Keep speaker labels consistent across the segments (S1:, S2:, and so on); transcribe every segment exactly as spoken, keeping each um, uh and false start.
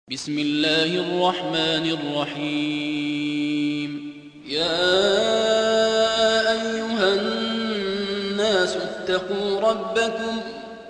S1: بسم الله الرحمن الرحيم. يا أيها الناس اتقوا ربكم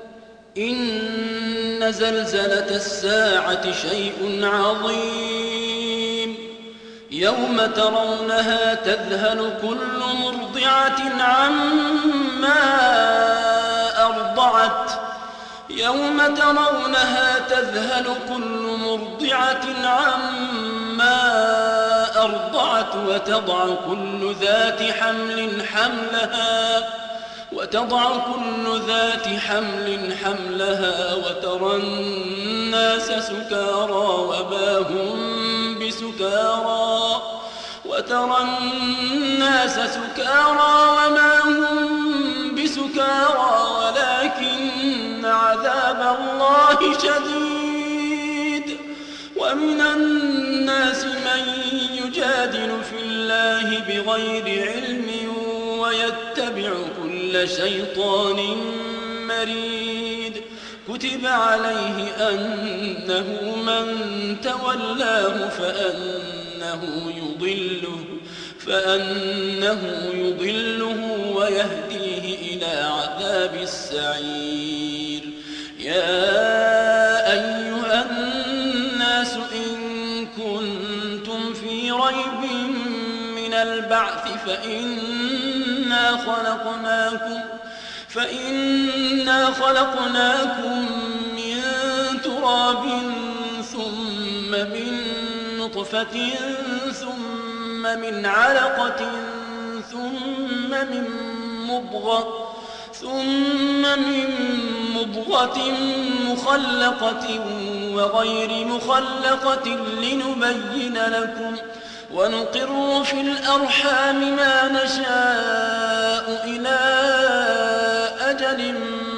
S1: إن زلزلة الساعة شيء عظيم يوم ترونها تذهل كل مرضعة عما أرضعت يوم ترونها تذهل كل مرضعة عما أرضعت وتضع كل ذات حمل حملها وتضع كل ذات حمل حملها وترى الناس سكارى وما هم بسكارى وترى الناس سكارى وما هم بسكارى ولكن عذاب الله شديد. ومن الناس من يجادل في الله بغير علم ويتبع كل شيطان مريد. كتب عليه أنه من تولاه فأنه يضله فأنه يضله ويهديه إلى عذاب السعير. يا أيها الناس إن كنتم في ريب من البعث فإنا خلقناكم فإنا خلقناكم من تراب ثم من نطفة ثم من علقة ثم من مضغة ثم من مضغة مخلقة وغير مخلقة لنبين لكم ونقر في الأرحام ما نشاء إلى أجل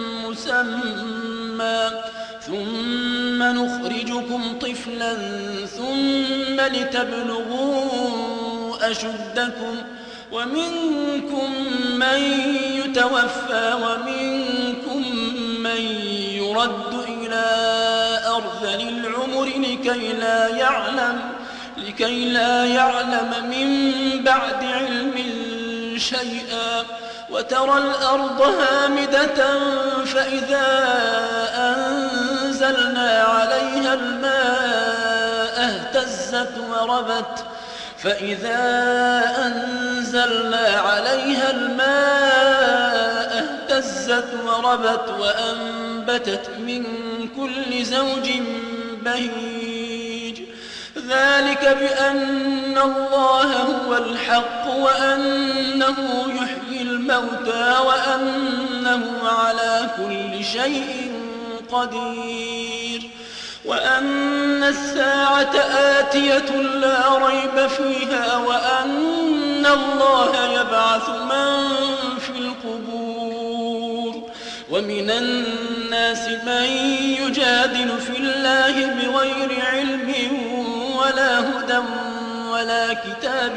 S1: مسمى ثم نخرجكم طفلا ثم لتبلغوا أشدكم ومنكم من يتوفى ومنكم من يرد إلى أرذل العمر لكي لا يعلم لكي لا يعلم من بعد علم شيئا. وترى الأرض هامدة فإذا أنزلنا عليها الماء اهتزت وربت فإذا أنزلنا عليها الماء اهتزت وربت وأنبتت من كل زوج بهيج. ذلك بأن الله هو الحق وأنه يحيي الموتى وأنه على كل شيء قدير وأن الساعة آتية لا ريب فيها وأن الله يبعث من في القبور. ومن الناس من يجادل في الله بغير علم ولا هدى ولا كتاب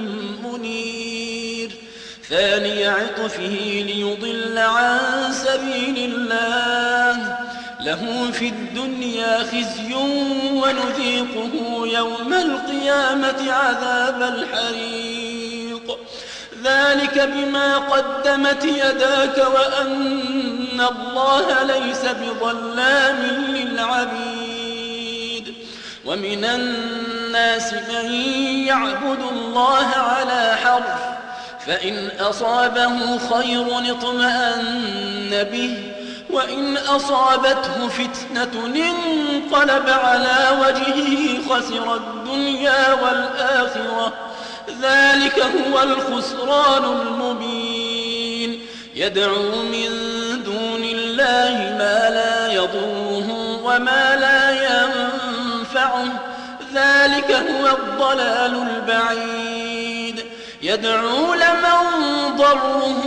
S1: منير. ثاني عطفه ليضل عن سبيل الله له في الدنيا خزي ونذيقه يوم القيامة عذاب الحريق. ذلك بما قدمت يداك وأن الله ليس بظلام للعبيد. ومن الناس من يعبد الله على حرف فإن أصابه خير اطمأن به وإن أصابته فتنة انقلب على وجهه خسر الدنيا والآخرة. ذلك هو الخسران المبين. يدعو من دون الله ما لا يضره وما لا ينفعه. ذلك هو الضلال البعيد. يدعو لمن ضره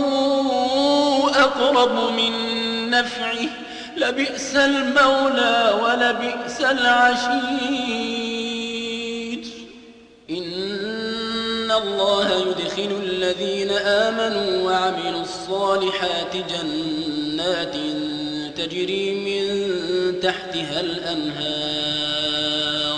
S1: أقرب من نفعه لبئس المولى ولبئس العشير. إن الله يدخل الذين آمنوا وعملوا الصالحات جنات تجري من تحتها الأنهار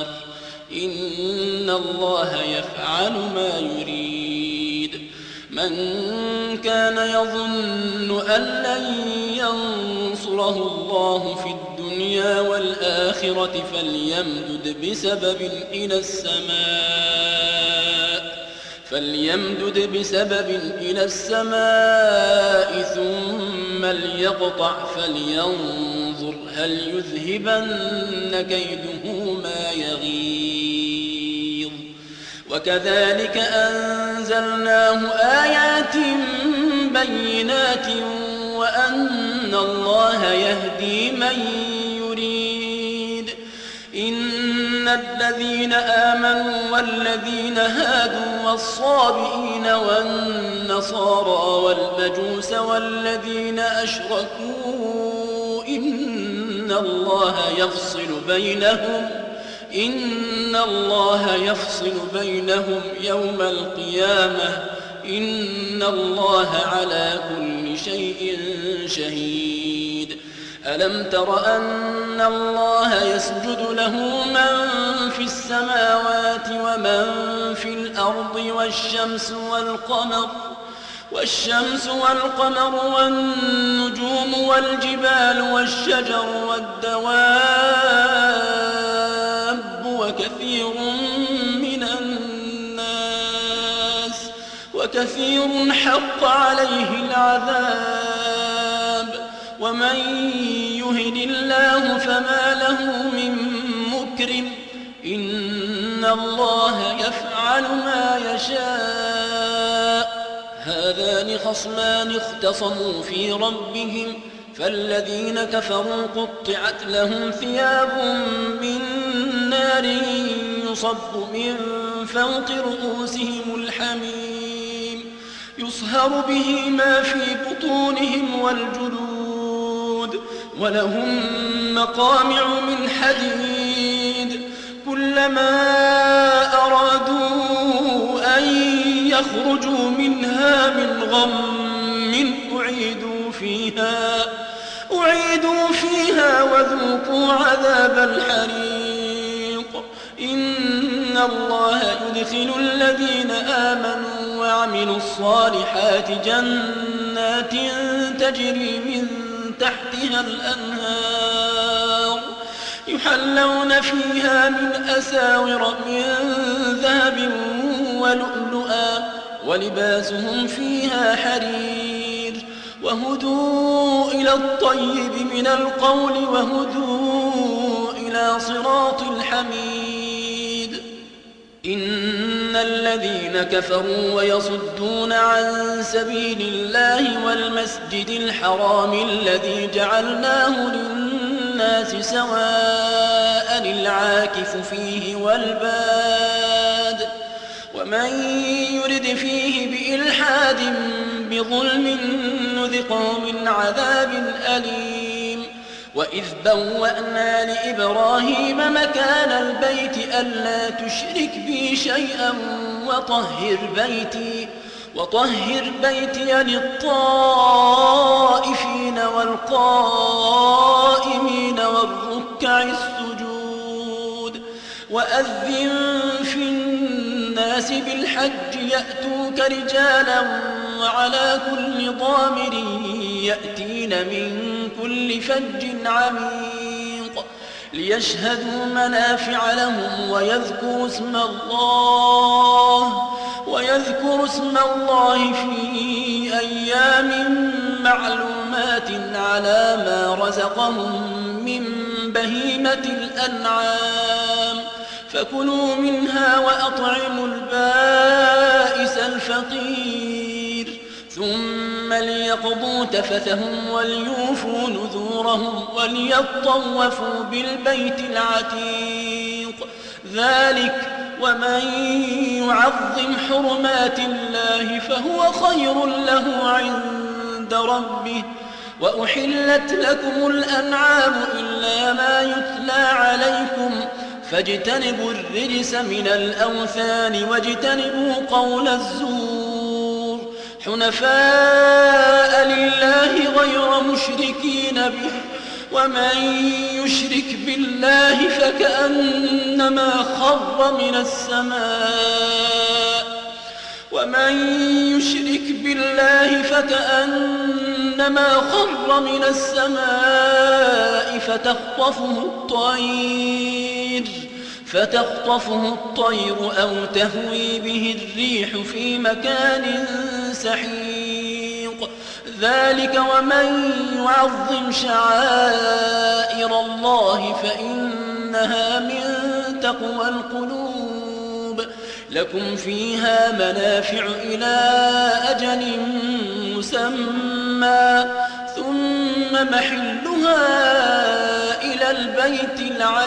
S1: الله يفعل ما يريد. من كان يظن أن لن ينصره الله في الدنيا والآخرة فليمدد بسبب إلى السماء فليمدد بسبب إلى السماء ثم ليقطع فلينظر هل يذهبن كيده ما يغيظ. وكذلك أنزلناه آيات بينات وأن الله يهدي من يريد. إن الذين آمنوا والذين هادوا والصابئين والنصارى والمجوس والذين أشركوا إن الله يفصل بينهم إن الله يفصل بينهم يوم القيامة إن الله على كل شيء شهيد. ألم تر أن الله يسجد له من في السماوات ومن في الأرض والشمس والقمر والشمس والقمر والنجوم والجبال والشجر والدواب وكثير من الناس وكثير حق عليه العذاب ومن يهن الله فما له من مكرم إن الله يفعل ما يشاء. هذان خصمان اختصموا في ربهم فالذين كفروا قطعت لهم ثياب من نار يصب من فوق رؤوسهم الحميم يصهر به ما في بطونهم والجلود ولهم مقامع من حديد كلما أرادوا أن يخرجوا منها من غم أعيدوا فيها أعيدوا فيها وذوقوا عذاب الحريق. إن الله يدخل الذين آمنوا وعملوا الصالحات جنات تجري من تحتها الأنهار يحلون فيها من أساور من ذهب ولؤلؤا ولباسهم فيها حرير وهدوا إلى الطيب من القول وهدوا إلى صراط الحميد. إن الذين كفروا ويصدون عن سبيل الله والمسجد الحرام الذي جعلناه للناس سواء العاكف فيه والباد ومن يرد فيه بإلحاد بظلم نذقه من عذاب أليم. وإذ بوأنا لإبراهيم مكان البيت ألا تشرك بي شيئا وطهر بيتي وطهر بيتي للطائفين والقائمين والركع السجود. وأذن في الناس بالحج يأتوك رجالا وعلى كل ضامر يأتين من كل فج عميق ليشهدوا منافع لهم ويذكروا اسم الله ويذكروا اسم الله في أيام معلومات على ما رزقهم من بهيمة الأنعام فكلوا منها وأطعموا البائس الفقير ثم ليقضوا تفثهم وليوفوا نذورهم وليطوفوا بالبيت العتيق. ذلك ومن يعظم حرمات الله فهو خير له عند ربه. وأحلت لكم الأنعام إلا ما يتلى عليكم فاجتنبوا الرجس من الأوثان واجتنبوا قول الزور حنفاء لله غير مشركين به ومن يشرك بالله فكأنما خر من السماء ومن يشرك بالله فكأنما خر من السماء فتخطفه الطير فتخطفه الطير أو تهوي به الريح في مكان سحيق ذلك ومن يعظم شعائر الله فإنها من تقوى القلوب لكم فيها منافع إلى أجل مسمى ثم محلها إلى البيت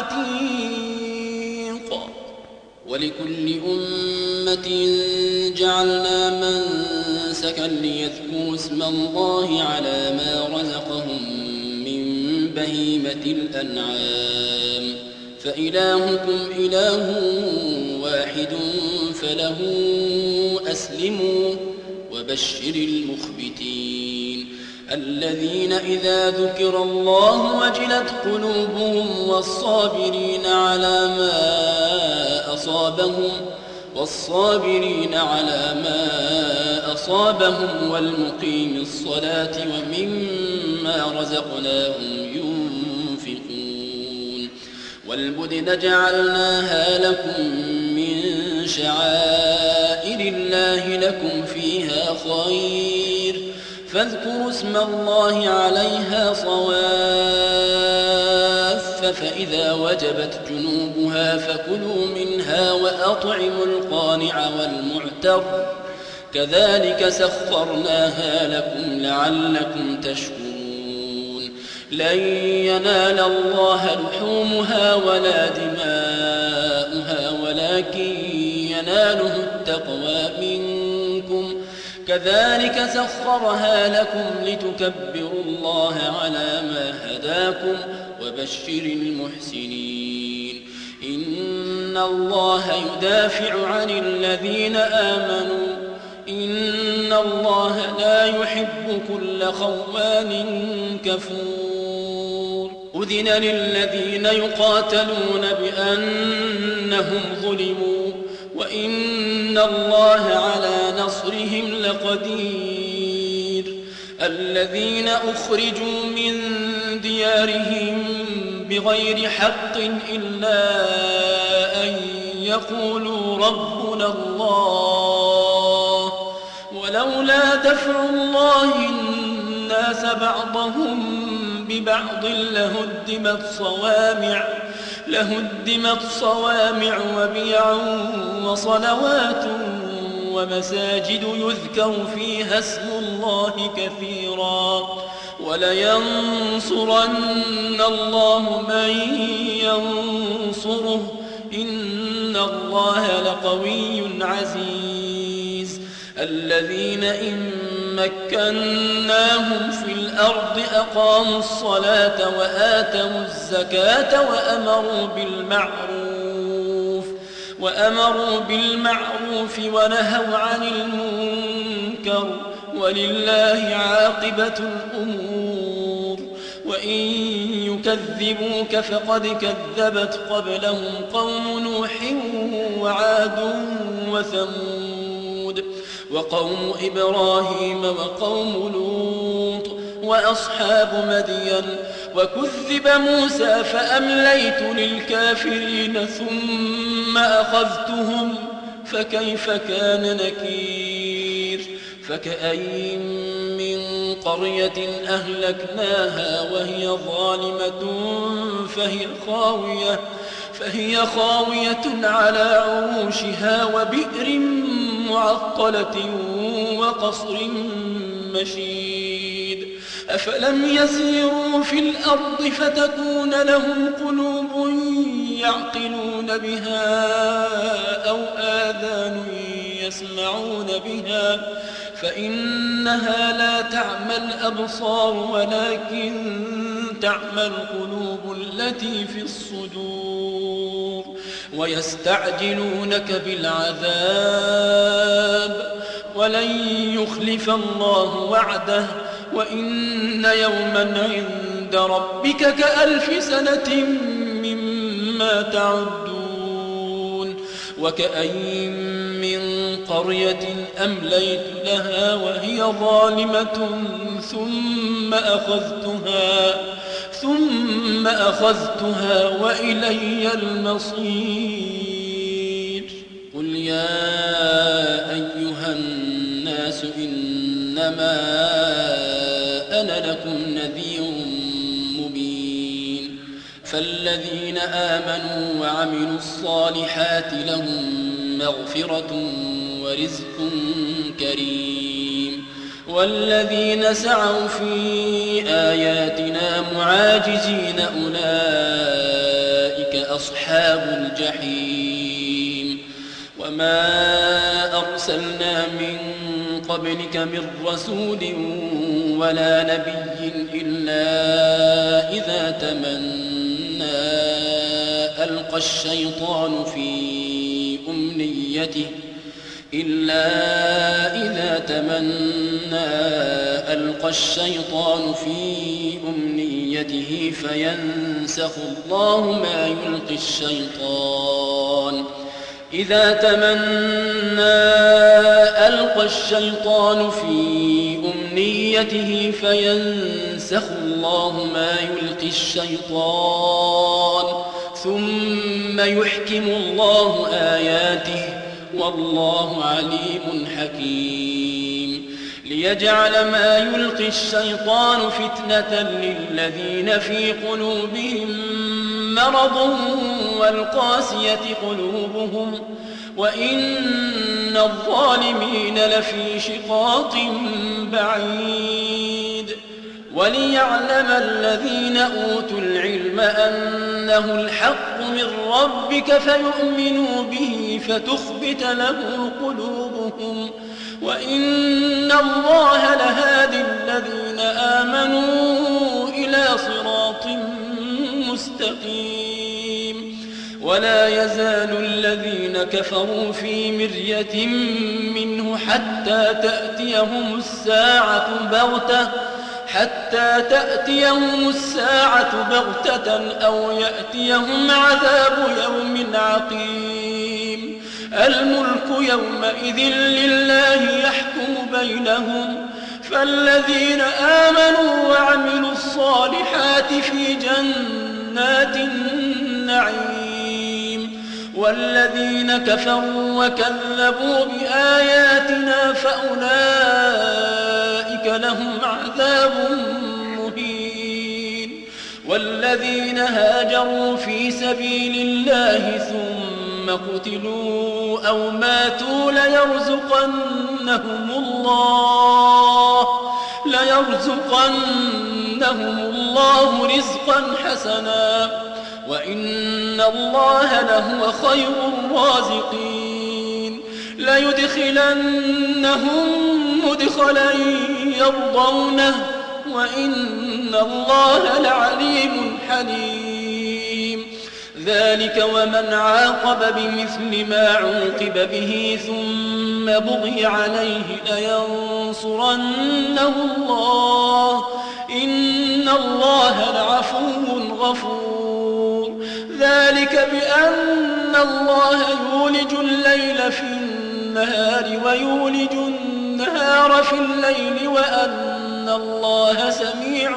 S1: العتيق ولكل أمة جعلنا منسكا ليذكروا اسم الله على ما رزقهم من بهيمة الأنعام فإلهكم إله واحد فله أسلموا وبشر المخبتين الذين إذا ذكر الله وجلت قلوبهم والصابرين على ما أصابهم والصابرين على ما أصابهم والمقيم الصلاة ومما رزقناهم ينفقون والبدن جعلناها لكم من شعائر الله لكم فيها خير فاذكروا اسم الله عليها صواف فإذا وجبت جنوبها فكلوا منها وأطعموا القانع والمعتر كذلك سخرناها لكم لعلكم تشكرون لن ينال الله لحومها ولا دماؤها ولكن يناله التقوى منكم كذلك سخرها لكم لتكبروا الله على ما هداكم وبشر المحسنين إن الله يدافع عن الذين آمنوا إن الله لا يحب كل خوان كفور أذن للذين يقاتلون بأنهم ظلموا وإن الله على نصرهم لقدير الذين أخرجوا من ديارهم بغير حق إلا أن يقولوا ربنا الله ولولا دفع الله الناس بعضهم ببعض لهدمت صوامع لهدمت صوامع وبيع وصلوات ومساجد يذكر فيها اسم الله كثيرا ولينصرن الله من ينصره إن الله لقوي عزيز الذين إن مكناهم في الأرض أقاموا الصلاة وآتوا الزكاة وأمروا بالمعروف وأمروا بالمعروف ونهوا عن المنكر ولله عاقبة الأمور وإن يكذبوك فقد كذبت قبلهم قوم نوح وعاد وثمود وقوم إبراهيم وقوم لوط وأصحاب مدين وكذب موسى فأمليت للكافرين ثم أخذتهم فكيف كان نكير فكأين من قرية أهلكناها وهي ظالمة فهي خاوية فهي خاوية على عروشها وبئر معطلة وقصر مشيد أفلم يسيروا في الأرض فتكون لهم قلوب يعقلون بها أو آذان يسمعون بها فإنها لا تعمى الأبصار ولكن تعمى القلوب التي في الصدور ويستعجلونك بالعذاب ولن يخلف الله وعده وإن يوما عند عند ربك كألف سنة مما تعدون وكأين من قرية أمليت لها وهي ظالمة ثم أخذتها ثم أخذتها وإلي المصير. قل يا أيها الناس إنما أنا لكم نذير مبين فالذين آمنوا وعملوا الصالحات لهم مغفرة ورزق كريم والذين سعوا في آياتنا معاجزين أولئك أصحاب الجحيم. وما أرسلنا من قبلك من رسول ولا نبي إلا إذا تمنى ألقى الشيطان في أمنيته إلا إذا تمنى ألقى الشيطان في أمنيته فينسخ الله ما يلقي الشيطان إذا تمنى ألقى الشيطان في أمنيته فينسخ الله ما يلقي الشيطان ثم يحكم الله آياته والله عليم حكيم. ليجعل ما يلقي الشيطان فتنة للذين في قلوبهم مرض والقاسية قلوبهم وإن الظالمين لفي شقاق بعيد. وليعلم الذين أوتوا العلم أنه الحق من ربك فيؤمنوا به فتخبت له قلوبهم وإن الله لهادي الذين آمنوا إلى صراط مستقيم. ولا يزال الذين كفروا في مرية منه حتى تأتيهم الساعة بغتة حتى تأتيهم الساعة بغتة أو يأتيهم عذاب يوم عقيم. الملك يومئذ لله يحكم بينهم فالذين آمنوا وعملوا الصالحات في جنات النعيم والذين كفروا وكذبوا بآياتنا فأولئك لهم عذاب مهين. والذين هاجروا في سبيل الله ثم قتلوا أو ماتوا ليرزقنهم الله ليرزقنهم الله رزقا حسنا وإن الله لهو خير الرازقين. ليدخلنهم مدخلا يرضونه وإن الله لعليم حليم. ذلك ومن عاقب بمثل ما عوقب به ثم بغي عليه لينصرنه الله إن الله لعفو غفور. ذلك بأن الله يولج الليل في النهار ويولج النهار في الليل وأن الله سميع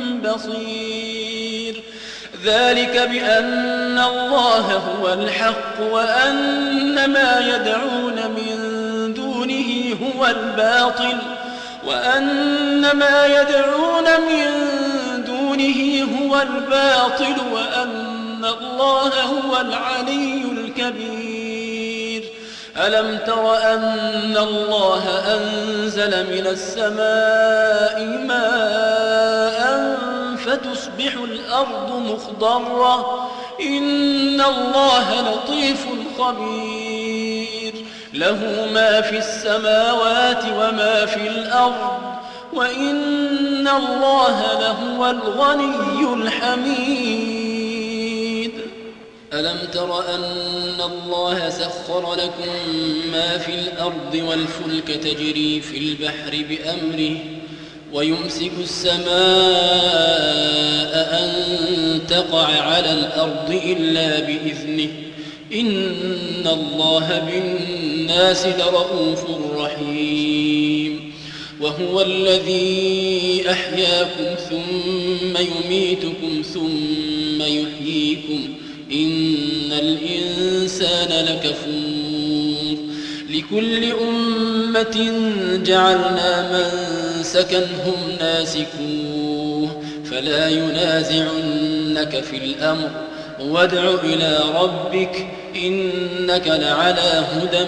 S1: بصير. ذلك بأن الله هو الحق وأن ما يدعون من دونه هو الباطل وأن ما يدعون من دونه هو الباطل وأن الله هو العلي الكبير. ألم تر أن الله أنزل من السماء ماء فتصبح الأرض مخضرة إن الله لطيف خبير. له ما في السماوات وما في الأرض وإن الله لهو الغني الحميد. ألم تر أن الله سخر لكم ما في الأرض والفلك تجري في البحر بأمره ويمسك السماء أن تقع على الأرض إلا بإذنه إن الله بالناس لرءوف رحيم وهو الذي أحياكم ثم يميتكم ثم يحييكم إن الإنسان لكفور لكل أمة جعلنا منسكا هم ناسكوه فلا ينازعنك في الأمر وادع إلى ربك إنك لعلى هدى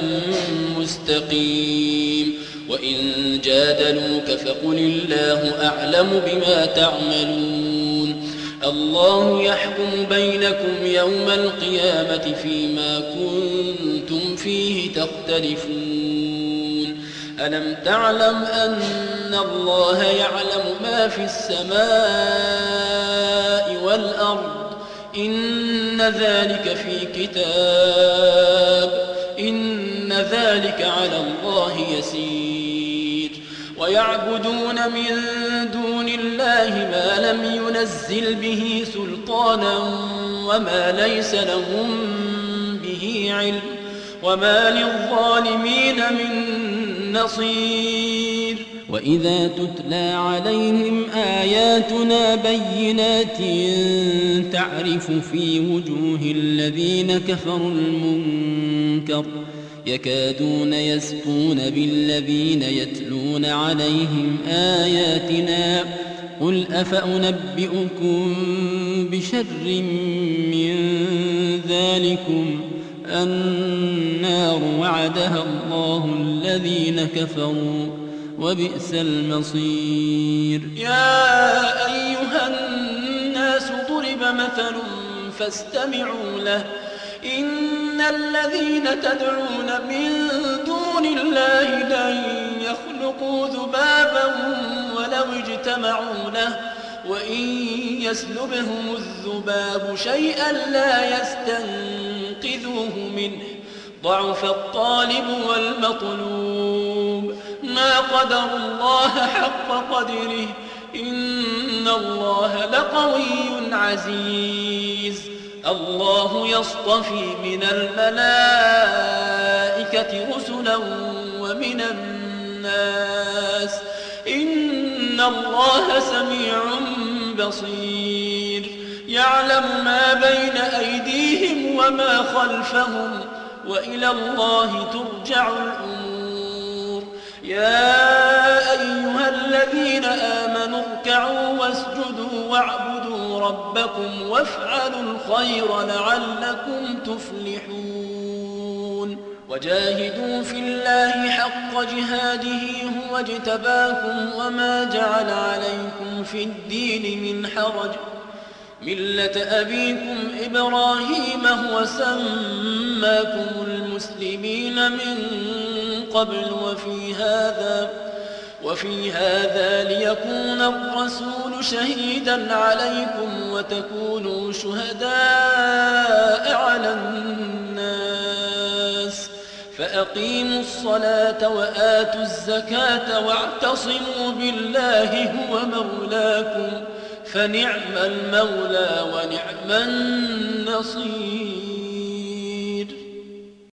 S1: مستقيم وإن جادلوك فقل الله أعلم بما تعملون الله يحكم بينكم يوم القيامة فيما كنتم فيه تختلفون ألم تعلم أن الله يعلم ما في السماء والأرض إن ذلك في كتاب إن ذلك على الله يسير ويعبدون من دون الله ما لم ينزل به سلطانا وما ليس لهم به علم وما للظالمين من نصير وإذا تتلى عليهم آياتنا بينات تعرف في وجوه الذين كفروا المنكر يكادون يسقون بالذين يتلون عليهم آياتنا قل أفأنبئكم بشر من ذلكم النار وعدها الله الذين كفروا وبئس المصير
S2: يا أيها الناس ضرب مثل فاستمعوا له إن الذين تدعون من دون الله لن يخلقوا ذبابا ولو اجتمعوا له وإن يسلبهم الذباب شيئا لا يستنقذوه منه ضعف الطالب والمطلوب ما قدروا الله حق قدره إن الله لقوي عزيز الله يصطفي من الملائكة رسلا ومن الناس إن الله سميع بصير يعلم ما بين أيديهم وما خلفهم وإلى الله ترجع الأمور يا أيها الذين آمنوا اركعوا واسجدوا واعبدوا ربكم وافعلوا الخير لعلكم تفلحون وجاهدوا في الله حق جهاده هو اجتباكم وما جعل عليكم في الدين من حرج ملة أبيكم إبراهيم هو سماكم المسلمين من قبل وفي هذا وفي هذا ليكون الرسول شهيدا عليكم وتكونوا شهداء على الناس فأقيموا الصلاة وآتوا الزكاة واعتصموا بالله هو مولاكم فنعم المولى ونعم النصير